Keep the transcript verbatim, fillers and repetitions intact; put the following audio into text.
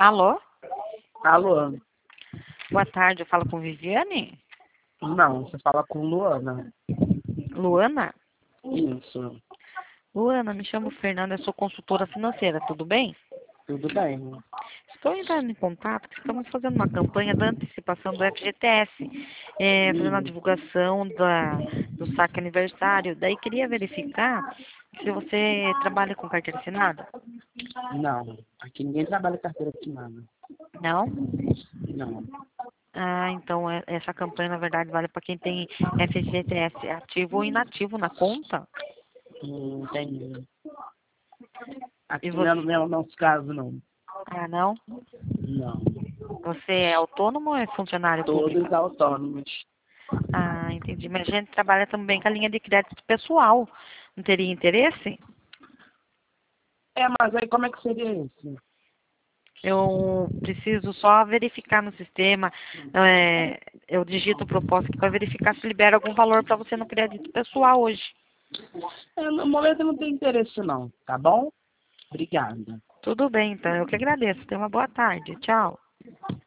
Alô? Alô? Boa tarde, eu falo com Viviane? Não, você fala com Luana. Luana? Isso. Luana, me chamo Fernanda, eu sou consultora financeira, tudo bem? Tudo bem. Estou entrando em contato porque estamos fazendo uma campanha da antecipação do F G T S, é, fazendo a Hum, divulgação da, do saque aniversário. Daí queria verificar se você trabalha com carteira assinada. Não, aqui ninguém trabalha carteira assinada. Não? Não. Ah, então é- essa campanha, na verdade, vale para quem tem F G T S ativo ou inativo na conta. Hum, entendi. E Aqui não é você... no meu nosso caso, não. Ah, não? Não. Você é autônomo ou é funcionário público? Todos autônomos. Ah, entendi. Mas a gente trabalha também com a linha de crédito pessoal. Não teria interesse? É, mas aí como é que seria isso? Eu preciso só verificar no sistema. É, eu digito o propósito para verificar se libera algum valor para você no crédito pessoal hoje. É, no momento eu não tenho interesse, não. Tá bom? Obrigada. Tudo bem, então. Eu que agradeço. Tenha uma boa tarde. Tchau.